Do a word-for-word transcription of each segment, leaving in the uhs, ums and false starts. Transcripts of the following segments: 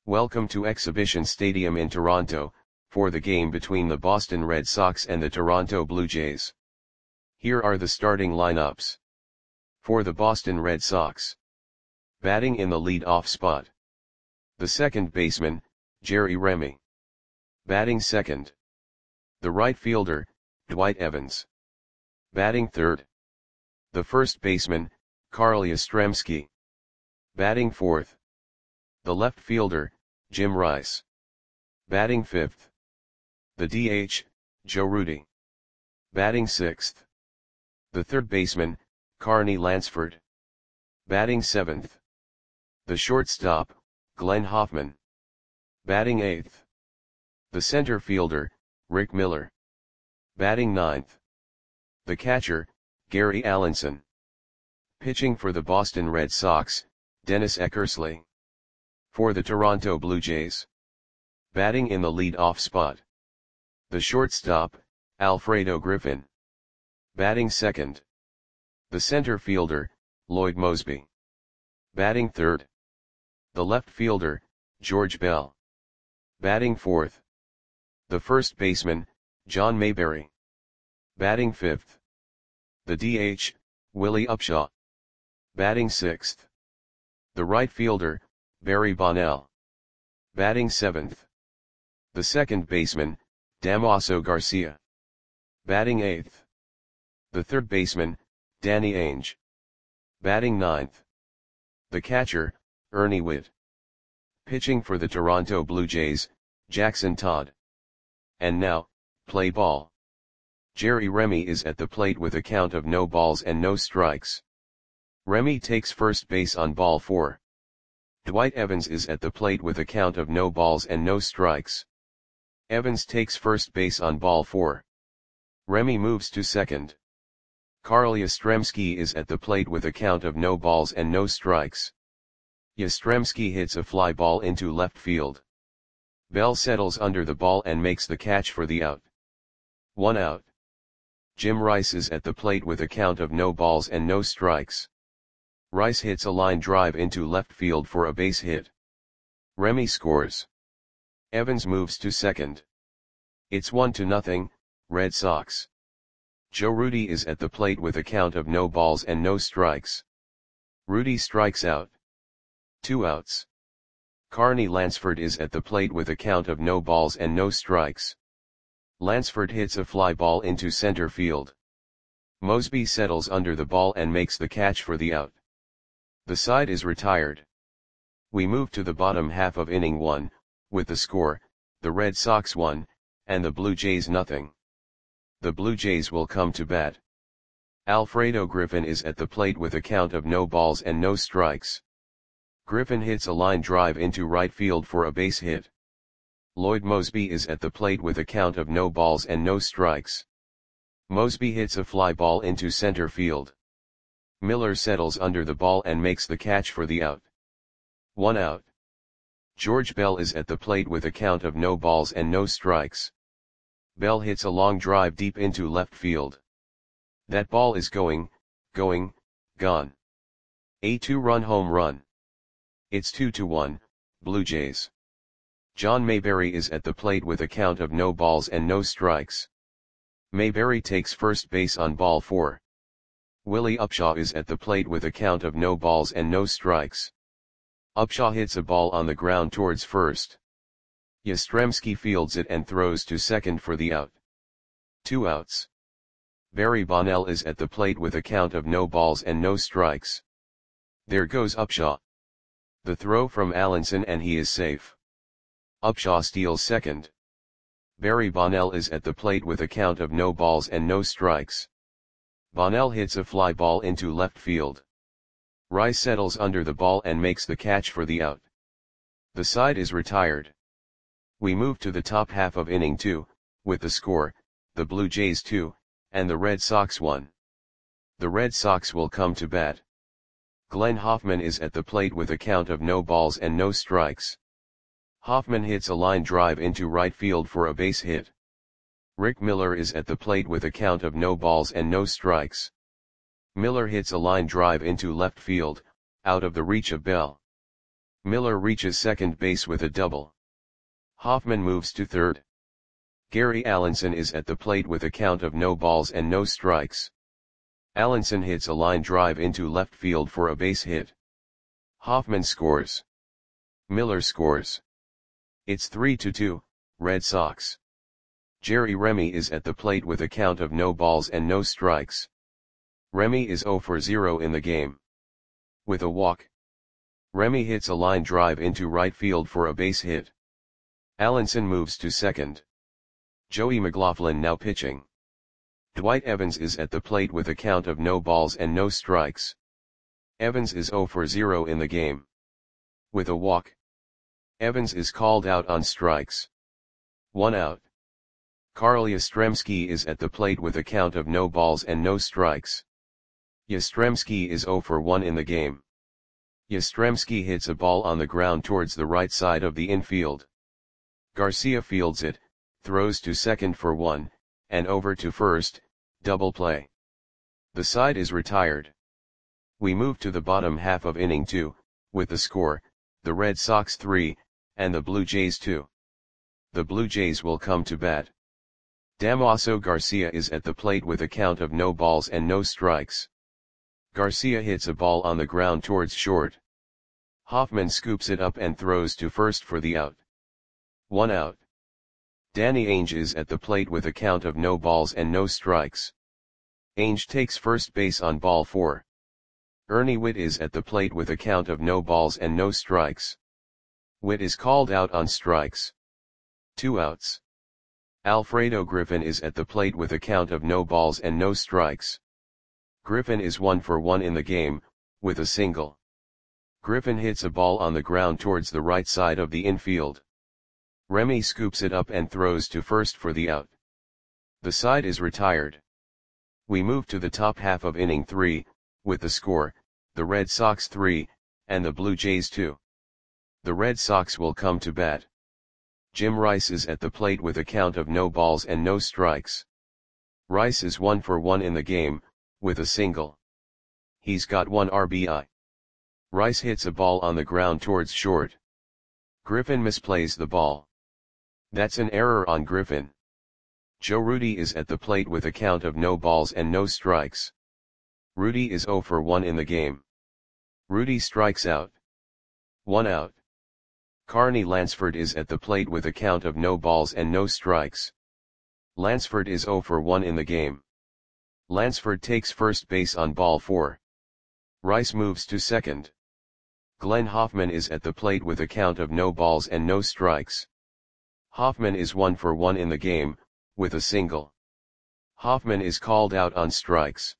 Welcome to Exhibition Stadium in Toronto, for the game between the Boston Red Sox and the Toronto Blue Jays. Here are the starting lineups. For the Boston Red Sox. Batting in the lead-off spot. The second baseman, Jerry Remy. Batting second. The right fielder, Dwight Evans. Batting third. The first baseman, Carl Yastrzemski. Batting fourth. The left fielder, Jim Rice. Batting fifth. The D H, Joe Rudi. Batting sixth. The third baseman, Carney Lansford. Batting seventh. The shortstop, Glenn Hoffman. Batting eighth. The center fielder, Rick Miller. Batting ninth. The catcher, Gary Allenson. Pitching for the Boston Red Sox, Dennis Eckersley. For the Toronto Blue Jays. Batting in the lead-off spot. The shortstop, Alfredo Griffin. Batting second. The center fielder, Lloyd Moseby. Batting third. The left fielder, George Bell. Batting fourth. The first baseman, John Mayberry. Batting fifth. The D H, Willie Upshaw. Batting sixth. The right fielder, Barry Bonnell. Batting seventh. The second baseman, Damaso Garcia. Batting eighth. The third baseman, Danny Ainge. Batting ninth. The catcher, Ernie Whitt. Pitching for the Toronto Blue Jays, Jackson Todd. And now, play ball. Jerry Remy is at the plate with a count of no balls and no strikes. Remy takes first base on ball four. Dwight Evans is at the plate with a count of no balls and no strikes. Evans takes first base on ball four. Remy moves to second. Carl Yastrzemski is at the plate with a count of no balls and no strikes. Yastrzemski hits a fly ball into left field. Bell settles under the ball and makes the catch for the out. One out. Jim Rice is at the plate with a count of no balls and no strikes. Rice hits a line drive into left field for a base hit. Remy scores. Evans moves to second. It's one to nothing, Red Sox. Joe Rudi is at the plate with a count of no balls and no strikes. Rudi strikes out. Two outs. Carney Lansford is at the plate with a count of no balls and no strikes. Lansford hits a fly ball into center field. Moseby settles under the ball and makes the catch for the out. The side is retired. We move to the bottom half of inning one, with the score, the Red Sox one, and the Blue Jays nothing. The Blue Jays will come to bat. Alfredo Griffin is at the plate with a count of no balls and no strikes. Griffin hits a line drive into right field for a base hit. Lloyd Moseby is at the plate with a count of no balls and no strikes. Moseby hits a fly ball into center field. Miller settles under the ball and makes the catch for the out. One out. George Bell is at the plate with a count of no balls and no strikes. Bell hits a long drive deep into left field. That ball is going, going, gone. A two-run home run. It's two to one, Blue Jays. John Mayberry is at the plate with a count of no balls and no strikes. Mayberry takes first base on ball four. Willie Upshaw is at the plate with a count of no balls and no strikes. Upshaw hits a ball on the ground towards first. Yastrzemski fields it and throws to second for the out. Two outs. Barry Bonnell is at the plate with a count of no balls and no strikes. There goes Upshaw. The throw from Allenson and he is safe. Upshaw steals second. Barry Bonnell is at the plate with a count of no balls and no strikes. Bonnell hits a fly ball into left field. Rice settles under the ball and makes the catch for the out. The side is retired. We move to the top half of inning two, with the score, the Blue Jays two, and the Red Sox one. The Red Sox will come to bat. Glenn Hoffman is at the plate with a count of no balls and no strikes. Hoffman hits a line drive into right field for a base hit. Rick Miller is at the plate with a count of no balls and no strikes. Miller hits a line drive into left field, out of the reach of Bell. Miller reaches second base with a double. Hoffman moves to third. Gary Allenson is at the plate with a count of no balls and no strikes. Allenson hits a line drive into left field for a base hit. Hoffman scores. Miller scores. It's three to two, Red Sox. Jerry Remy is at the plate with a count of no balls and no strikes. Remy is zero for zero in the game. With a walk, Remy hits a line drive into right field for a base hit. Allenson moves to second. Joey McLaughlin now pitching. Dwight Evans is at the plate with a count of no balls and no strikes. Evans is zero for zero in the game. With a walk, Evans is called out on strikes. One out. Carl Yastrzemski is at the plate with a count of no balls and no strikes. Yastrzemski is zero for one in the game. Yastrzemski hits a ball on the ground towards the right side of the infield. Garcia fields it, throws to second for one, and over to first, double play. The side is retired. We move to the bottom half of inning two, with the score, the Red Sox three, and the Blue Jays two. The Blue Jays will come to bat. Damaso Garcia is at the plate with a count of no balls and no strikes. Garcia hits a ball on the ground towards short. Hoffman scoops it up and throws to first for the out. One out. Danny Ainge is at the plate with a count of no balls and no strikes. Ainge takes first base on ball four. Ernie Whitt is at the plate with a count of no balls and no strikes. Whitt is called out on strikes. Two outs. Alfredo Griffin is at the plate with a count of no balls and no strikes. Griffin is one for one in the game, with a single. Griffin hits a ball on the ground towards the right side of the infield. Remy scoops it up and throws to first for the out. The side is retired. We move to the top half of inning three, with the score, the Red Sox three, and the Blue Jays two. The Red Sox will come to bat. Jim Rice is at the plate with a count of no balls and no strikes. Rice is one for one in the game, with a single. He's got one R B I. Rice hits a ball on the ground towards short. Griffin misplays the ball. That's an error on Griffin. Joe Rudi is at the plate with a count of no balls and no strikes. Rudi is zero for one in the game. Rudi strikes out. One out. Carney Lansford is at the plate with a count of no balls and no strikes. Lansford is zero for one in the game. Lansford takes first base on ball four. Rice moves to second. Glenn Hoffman is at the plate with a count of no balls and no strikes. Hoffman is one for one in the game, with a single. Hoffman is called out on strikes.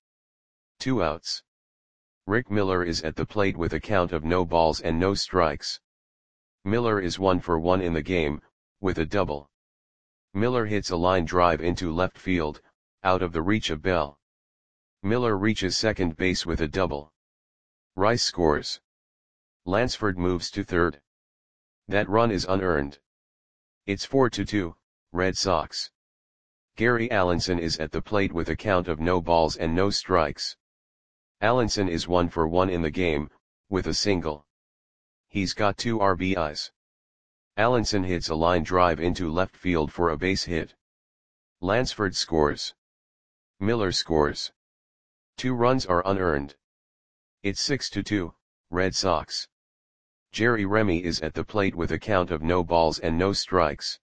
Two outs. Rick Miller is at the plate with a count of no balls and no strikes. Miller is one for one in the game, with a double. Miller hits a line drive into left field, out of the reach of Bell. Miller reaches second base with a double. Rice scores. Lansford moves to third. That run is unearned. It's four to two, Red Sox. Gary Allenson is at the plate with a count of no balls and no strikes. Allenson is one for one in the game, with a single. He's got two R B Is. Allenson hits a line drive into left field for a base hit. Lansford scores. Miller scores. Two runs are unearned. It's six to two, Red Sox. Jerry Remy is at the plate with a count of no balls and no strikes.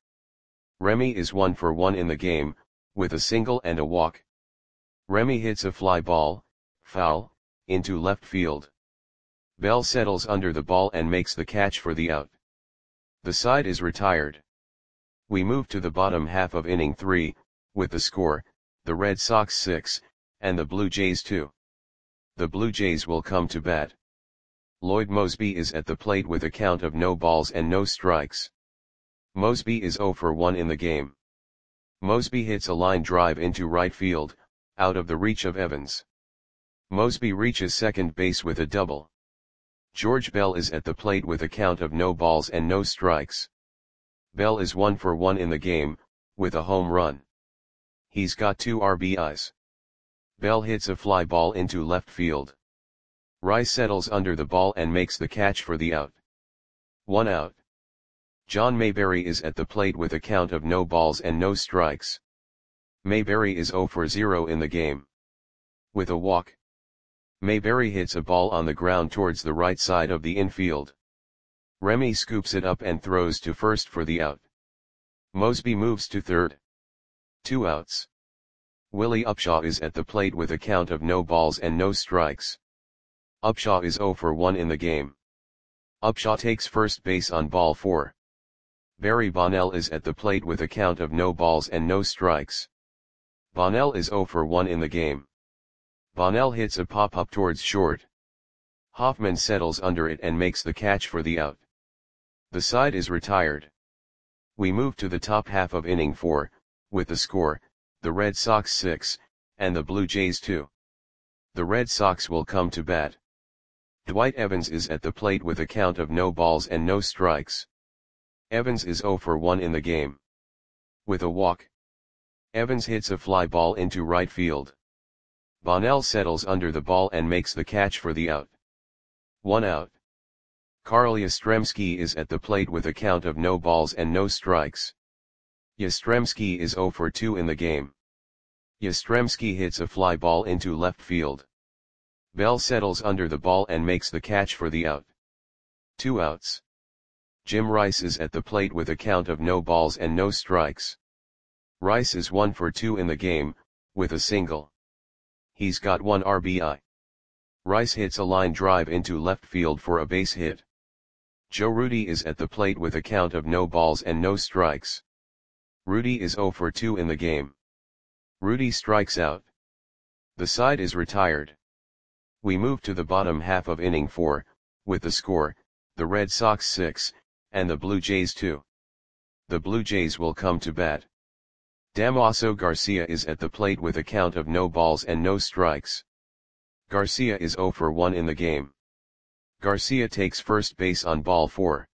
Remy is one for one in the game, with a single and a walk. Remy hits a fly ball, foul, into left field. Bell settles under the ball and makes the catch for the out. The side is retired. We move to the bottom half of inning three, with the score, the Red Sox six, and the Blue Jays two. The Blue Jays will come to bat. Lloyd Moseby is at the plate with a count of no balls and no strikes. Moseby is zero for one in the game. Moseby hits a line drive into right field, out of the reach of Evans. Moseby reaches second base with a double. George Bell is at the plate with a count of no balls and no strikes. Bell is one for one in the game, with a home run. He's got two R B Is. Bell hits a fly ball into left field. Rice settles under the ball and makes the catch for the out. One out. John Mayberry is at the plate with a count of no balls and no strikes. Mayberry is zero for zero in the game. With a walk, Mayberry hits a ball on the ground towards the right side of the infield. Remy scoops it up and throws to first for the out. Mosby moves to third. Two outs. Willie Upshaw is at the plate with a count of no balls and no strikes. Upshaw is zero for one in the game. Upshaw takes first base on ball four. Barry Bonnell is at the plate with a count of no balls and no strikes. Bonnell is zero for one in the game. Bonnell hits a pop-up towards short. Hoffman settles under it and makes the catch for the out. The side is retired. We move to the top half of inning four, with the score, the Red Sox six, and the Blue Jays two. The Red Sox will come to bat. Dwight Evans is at the plate with a count of no balls and no strikes. Evans is zero for one in the game. With a walk, Evans hits a fly ball into right field. Bonnell settles under the ball and makes the catch for the out. One out. Carl Yastrzemski is at the plate with a count of no balls and no strikes. Yastrzemski is zero for two in the game. Yastrzemski hits a fly ball into left field. Bell settles under the ball and makes the catch for the out. Two outs. Jim Rice is at the plate with a count of no balls and no strikes. Rice is one for two in the game, with a single. He's got one R B I. Rice hits a line drive into left field for a base hit. Joe Rudi is at the plate with a count of no balls and no strikes. Rudi is zero for two in the game. Rudi strikes out. The side is retired. We move to the bottom half of inning four, with the score, the Red Sox six, and the Blue Jays two. The Blue Jays will come to bat. Damaso Garcia is at the plate with a count of no balls and no strikes. Garcia is zero for one in the game. Garcia takes first base on ball four.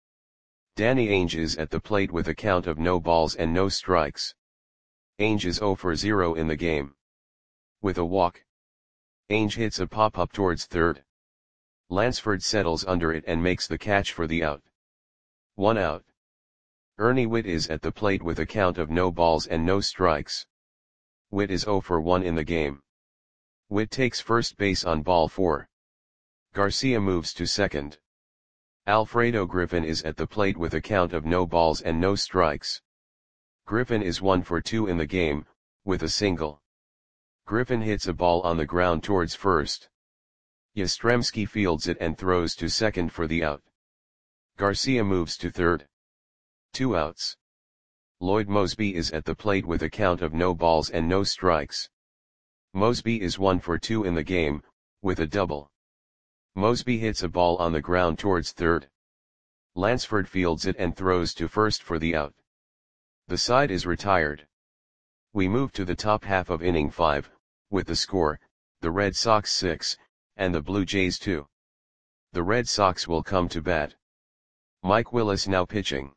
Danny Ainge is at the plate with a count of no balls and no strikes. Ainge is zero for zero in the game. With a walk, Ainge hits a pop-up towards third. Lansford settles under it and makes the catch for the out. One out. Ernie Whitt is at the plate with a count of no balls and no strikes. Whitt is zero for one in the game. Whitt takes first base on ball four. Garcia moves to second. Alfredo Griffin is at the plate with a count of no balls and no strikes. Griffin is one for two in the game, with a single. Griffin hits a ball on the ground towards first. Yastrzemski fields it and throws to second for the out. Garcia moves to third. Two outs. Lloyd Mosby is at the plate with a count of no balls and no strikes. Mosby is one for two in the game, with a double. Mosby hits a ball on the ground towards third. Lansford fields it and throws to first for the out. The side is retired. We move to the top half of inning five, with the score, the Red Sox six, and the Blue Jays two. The Red Sox will come to bat. Mike Willis now pitching.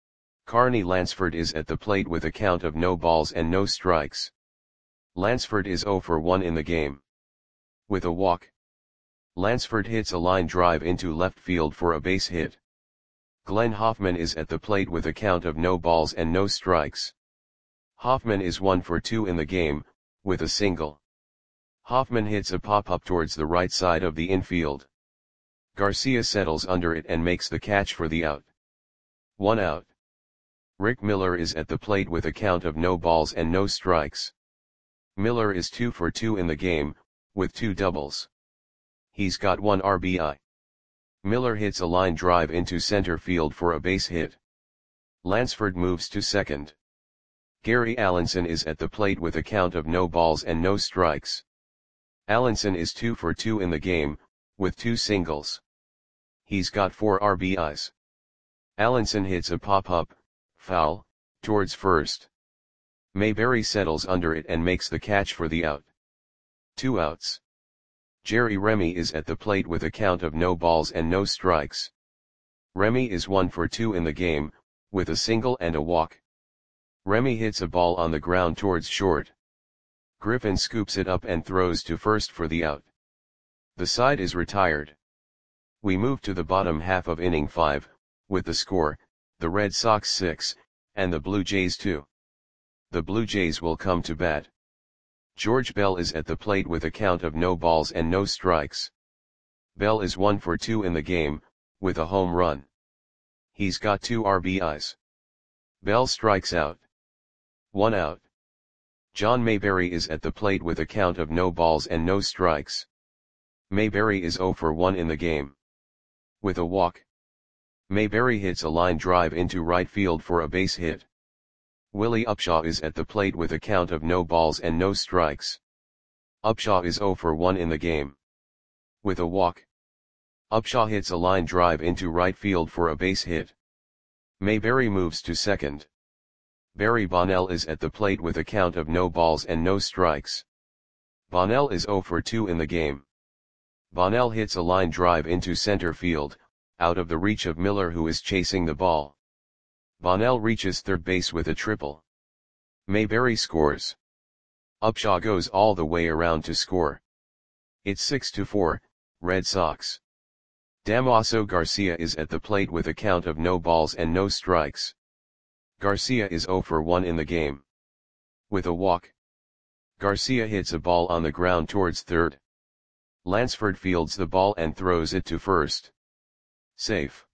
Carney Lansford is at the plate with a count of no balls and no strikes. Lansford is zero for one in the game. With a walk, Lansford hits a line drive into left field for a base hit. Glenn Hoffman is at the plate with a count of no balls and no strikes. Hoffman is one for two in the game, with a single. Hoffman hits a pop-up towards the right side of the infield. Garcia settles under it and makes the catch for the out. One out. Rick Miller is at the plate with a count of no balls and no strikes. Miller is two for two in the game, with two doubles. He's got one R B I. Miller hits a line drive into center field for a base hit. Lansford moves to second. Gary Allenson is at the plate with a count of no balls and no strikes. Allenson is two for two in the game, with two singles. He's got four R B Is. Allenson hits a pop-up, foul, towards first. Mayberry settles under it and makes the catch for the out. Two outs. Jerry Remy is at the plate with a count of no balls and no strikes. Remy is one for two in the game, with a single and a walk. Remy hits a ball on the ground towards short. Griffin scoops it up and throws to first for the out. The side is retired. We move to the bottom half of inning five, with the score, the Red Sox six, and the Blue Jays two. The Blue Jays will come to bat. George Bell is at the plate with a count of no balls and no strikes. Bell is one for two in the game, with a home run. He's got two R B Is. Bell strikes out. One out. John Mayberry is at the plate with a count of no balls and no strikes. Mayberry is zero for one in the game. With a walk. Mayberry hits a line drive into right field for a base hit. Willie Upshaw is at the plate with a count of no balls and no strikes. Upshaw is zero for one in the game. With a walk. Upshaw hits a line drive into right field for a base hit. Mayberry moves to second. Barry Bonnell is at the plate with a count of no balls and no strikes. Bonnell is zero for two in the game. Bonnell hits a line drive into center field, out of the reach of Miller, who is chasing the ball. Bonnell reaches third base with a triple. Mayberry scores. Upshaw goes all the way around to score. It's six to four, Red Sox. Damaso Garcia is at the plate with a count of no balls and no strikes. Garcia is zero for one in the game. With a walk. Garcia hits a ball on the ground towards third. Lansford fields the ball and throws it to first. Safe.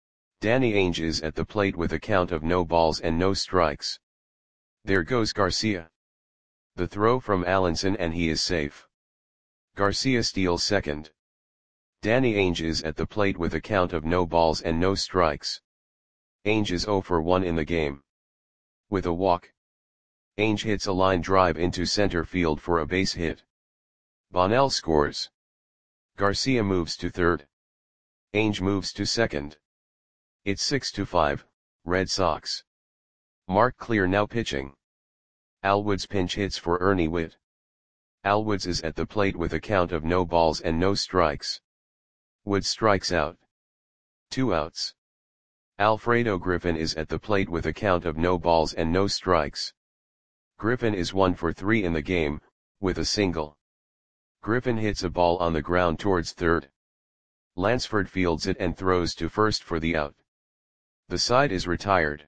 Danny Ainge is at the plate with a count of no balls and no strikes. There goes Garcia. The throw from Allenson and he is safe. Garcia steals second. Danny Ainge is at the plate with a count of no balls and no strikes. Ainge is zero for one in the game. With a walk. Ainge hits a line drive into center field for a base hit. Bonnell scores. Garcia moves to third. Ainge moves to second. It's six to five, Red Sox. Mark Clear now pitching. Al Woods pinch hits for Ernie Whitt. Al Woods is at the plate with a count of no balls and no strikes. Woods strikes out. Two outs. Alfredo Griffin is at the plate with a count of no balls and no strikes. Griffin is one for three in the game, with a single. Griffin hits a ball on the ground towards third. Lansford fields it and throws to first for the out. The side is retired.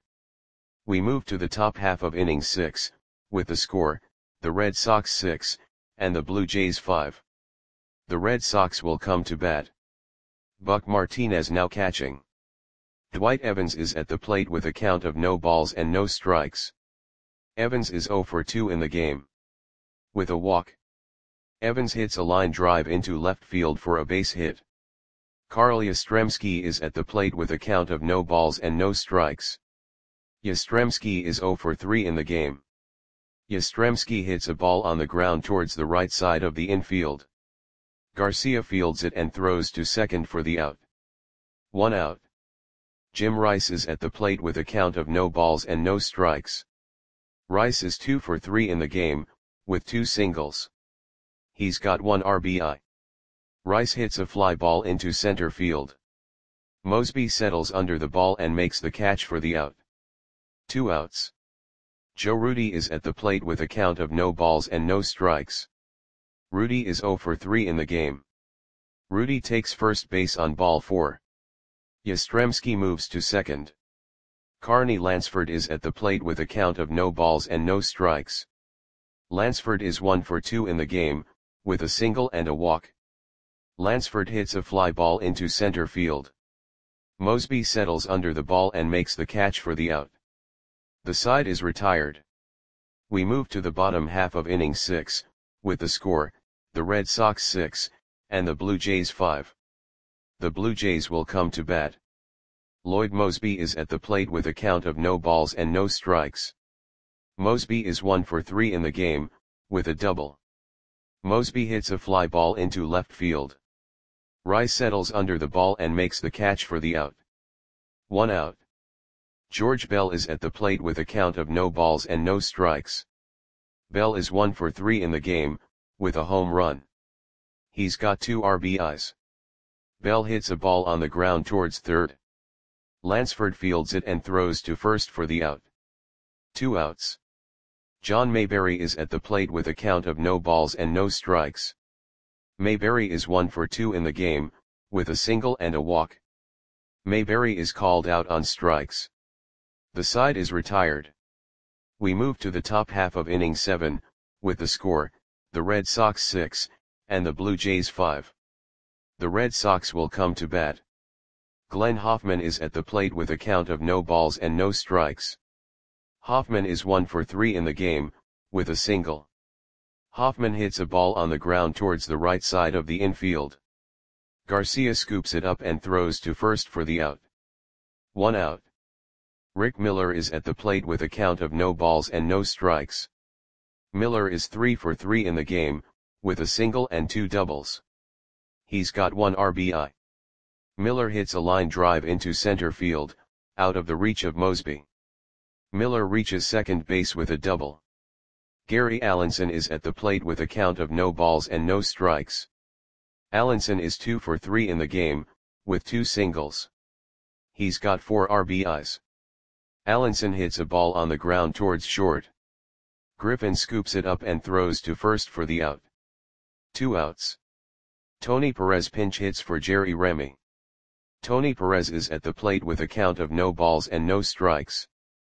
We move to the top half of inning six, with the score, the Red Sox six, and the Blue Jays five. The Red Sox will come to bat. Buck Martinez now catching. Dwight Evans is at the plate with a count of no balls and no strikes. Evans is zero for two in the game. With a walk. Evans hits a line drive into left field for a base hit. Carl Yastrzemski is at the plate with a count of no balls and no strikes. Yastrzemski is zero for three in the game. Yastrzemski hits a ball on the ground towards the right side of the infield. Garcia fields it and throws to second for the out. One out. Jim Rice is at the plate with a count of no balls and no strikes. Rice is two for three in the game, with two singles. He's got one R B I. Rice hits a fly ball into center field. Mosby settles under the ball and makes the catch for the out. Two outs. Joe Rudi is at the plate with a count of no balls and no strikes. Rudi is zero for three in the game. Rudi takes first base on ball four. Yastrzemski moves to second. Carney Lansford is at the plate with a count of no balls and no strikes. Lansford is one for two in the game, with a single and a walk. Lansford hits a fly ball into center field. Mosby settles under the ball and makes the catch for the out. The side is retired. We move to the bottom half of inning six, with the score, the Red Sox six, and the Blue Jays five. The Blue Jays will come to bat. Lloyd Mosby is at the plate with a count of no balls and no strikes. Mosby is one for three in the game, with a double. Mosby hits a fly ball into left field. Rice settles under the ball and makes the catch for the out. One out. George Bell is at the plate with a count of no balls and no strikes. Bell is one for three in the game, with a home run. He's got two R B Is. Bell hits a ball on the ground towards third. Lansford fields it and throws to first for the out. Two outs. John Mayberry is at the plate with a count of no balls and no strikes. Mayberry is one for two in the game, with a single and a walk. Mayberry is called out on strikes. The side is retired. We move to the top half of inning seven, with the score, the Red Sox six, and the Blue Jays five. The Red Sox will come to bat. Glenn Hoffman is at the plate with a count of no balls and no strikes. Hoffman is one for three in the game, with a single. Hoffman hits a ball on the ground towards the right side of the infield. Garcia scoops it up and throws to first for the out. One out. Rick Miller is at the plate with a count of no balls and no strikes. Miller is three for three in the game, with a single and two doubles. He's got one R B I. Miller hits a line drive into center field, out of the reach of Mosby. Miller reaches second base with a double. Gary Allenson is at the plate with a count of no balls and no strikes. Allenson is two for three in the game, with two singles. He's got four R B Is. Allenson hits a ball on the ground towards short. Griffin scoops it up and throws to first for the out. Two outs. Tony Perez pinch hits for Jerry Remy. Tony Perez is at the plate with a count of no balls and no strikes.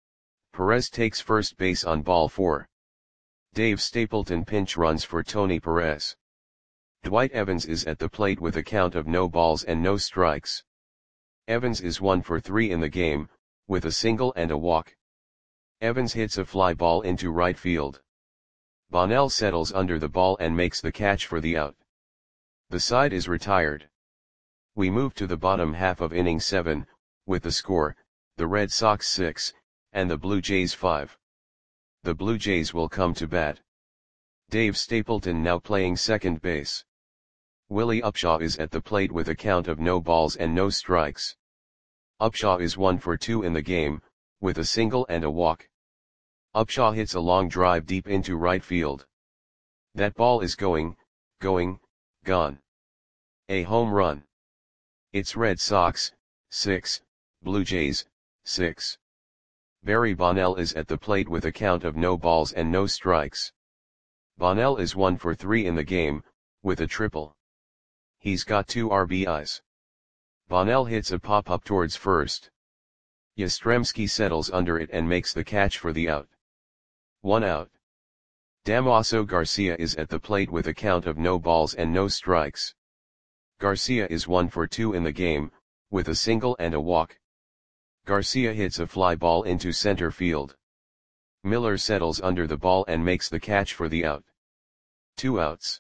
Perez takes first base on ball four. Dave Stapleton pinch runs for Tony Perez. Dwight Evans is at the plate with a count of no balls and no strikes. Evans is one for three in the game, with a single and a walk. Evans hits a fly ball into right field. Bonnell settles under the ball and makes the catch for the out. The side is retired. We move to the bottom half of inning seven, with the score, the Red Sox six, and the Blue Jays five. The Blue Jays will come to bat. Dave Stapleton now playing second base. Willie Upshaw is at the plate with a count of no balls and no strikes. Upshaw is one for two in the game, with a single and a walk. Upshaw hits a long drive deep into right field. That ball is going, going, gone. A home run. It's Red Sox, six, Blue Jays, six. Barry Bonnell is at the plate with a count of no balls and no strikes. Bonnell is one for three in the game, with a triple. He's got two R B Is. Bonnell hits a pop-up towards first. Yastrzemski settles under it and makes the catch for the out. One out. Damaso Garcia is at the plate with a count of no balls and no strikes. Garcia is one for two in the game, with a single and a walk. Garcia hits a fly ball into center field. Miller settles under the ball and makes the catch for the out. Two outs.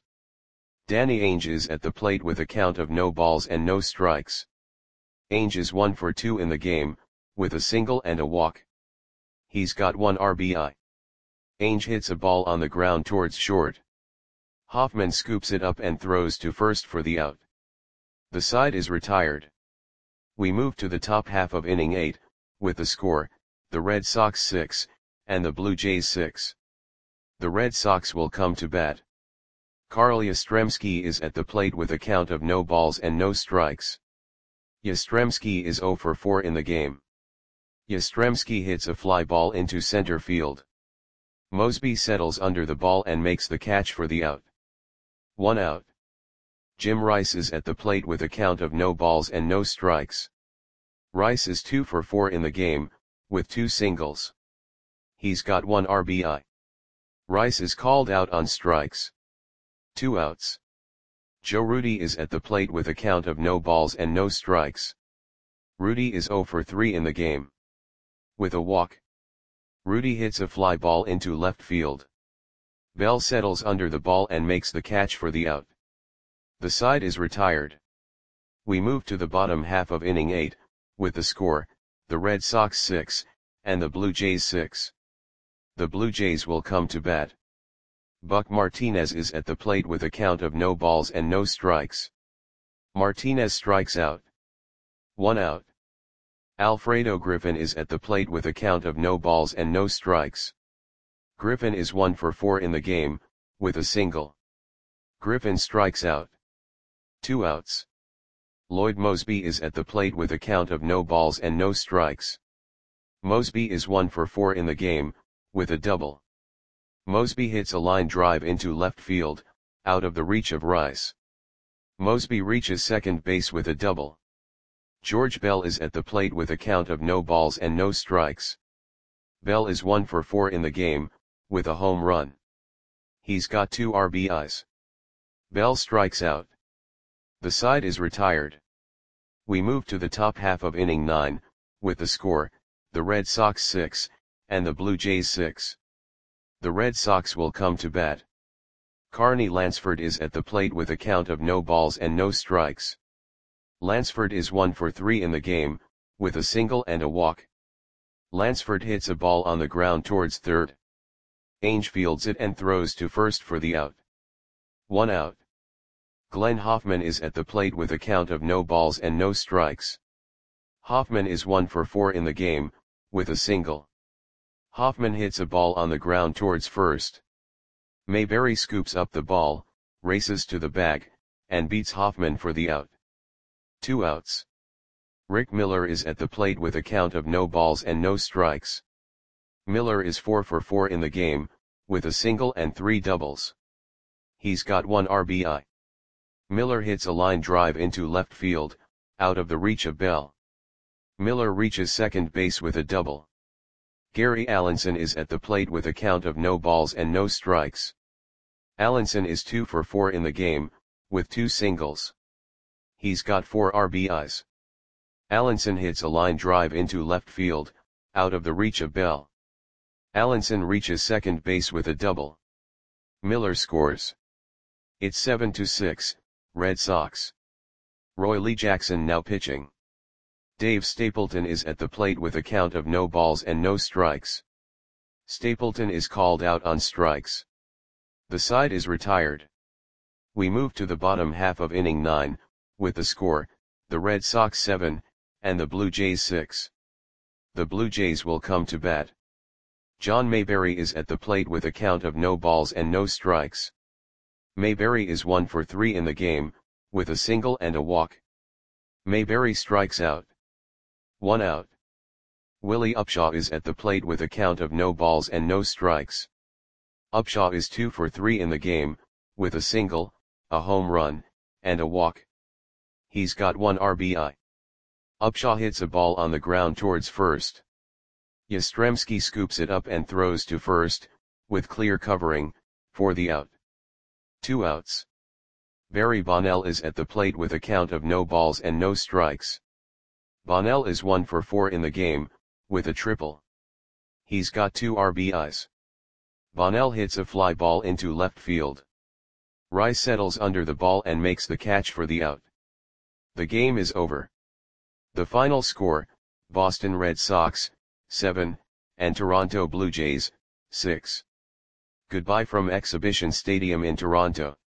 Danny Ainge is at the plate with a count of no balls and no strikes. Ainge is one for two in the game, with a single and a walk. He's got one R B I. Ainge hits a ball on the ground towards short. Hoffman scoops it up and throws to first for the out. The side is retired. We move to the top half of inning eight, with the score, the Red Sox six, and the Blue Jays six. The Red Sox will come to bat. Carl Yastrzemski is at the plate with a count of no balls and no strikes. Yastrzemski is zero for four in the game. Yastrzemski hits a fly ball into center field. Mosby settles under the ball and makes the catch for the out. One out. Jim Rice is at the plate with a count of no balls and no strikes. Rice is two for four in the game, with two singles. He's got one R B I. Rice is called out on strikes. Two outs. Joe Rudi is at the plate with a count of no balls and no strikes. Rudi is zero for three in the game. With a walk. Rudi hits a fly ball into left field. Bell settles under the ball and makes the catch for the out. The side is retired. We move to the bottom half of inning eight, with the score, the Red Sox six, and the Blue Jays six. The Blue Jays will come to bat. Buck Martinez is at the plate with a count of no balls and no strikes. Martinez strikes out. One out. Alfredo Griffin is at the plate with a count of no balls and no strikes. Griffin is one for four in the game, with a single. Griffin strikes out. Two outs. Lloyd Mosby is at the plate with a count of no balls and no strikes. Mosby is one for four in the game, with a double. Mosby hits a line drive into left field, out of the reach of Rice. Mosby reaches second base with a double. George Bell is at the plate with a count of no balls and no strikes. Bell is one for four in the game, with a home run. He's got two R B Is. Bell strikes out. The side is retired. We move to the top half of inning nine, with the score, the Red Sox six, and the Blue Jays six. The Red Sox will come to bat. Carney Lansford is at the plate with a count of no balls and no strikes. Lansford is one for three in the game, with a single and a walk. Lansford hits a ball on the ground towards third. Ainge fields it and throws to first for the out. One out. Glenn Hoffman is at the plate with a count of no balls and no strikes. Hoffman is one for four in the game, with a single. Hoffman hits a ball on the ground towards first. Mayberry scoops up the ball, races to the bag, and beats Hoffman for the out. Two outs. Rick Miller is at the plate with a count of no balls and no strikes. Miller is four for four in the game, with a single and three doubles. He's got one R B I. Miller hits a line drive into left field, out of the reach of Bell. Miller reaches second base with a double. Gary Allenson is at the plate with a count of no balls and no strikes. Allenson is two for four in the game, with two singles. He's got four R B Is. Allenson hits a line drive into left field, out of the reach of Bell. Allenson reaches second base with a double. Miller scores. It's seven to six, Red Sox. Roy Lee Jackson now pitching. Dave Stapleton is at the plate with a count of no balls and no strikes. Stapleton is called out on strikes. The side is retired. We move to the bottom half of inning nine, with the score, the Red Sox seven, and the Blue Jays six. The Blue Jays will come to bat. John Mayberry is at the plate with a count of no balls and no strikes. Mayberry is one for three in the game, with a single and a walk. Mayberry strikes out. One out. Willie Upshaw is at the plate with a count of no balls and no strikes. Upshaw is two for three in the game, with a single, a home run, and a walk. He's got one R B I. Upshaw hits a ball on the ground towards first. Yastrzemski scoops it up and throws to first, with clear covering, for the out. Two outs. Barry Bonnell is at the plate with a count of no balls and no strikes. Bonnell is one for four in the game, with a triple. He's got two R B Is. Bonnell hits a fly ball into left field. Rice settles under the ball and makes the catch for the out. The game is over. The final score, Boston Red Sox, seven, and Toronto Blue Jays, six. Goodbye from Exhibition Stadium in Toronto.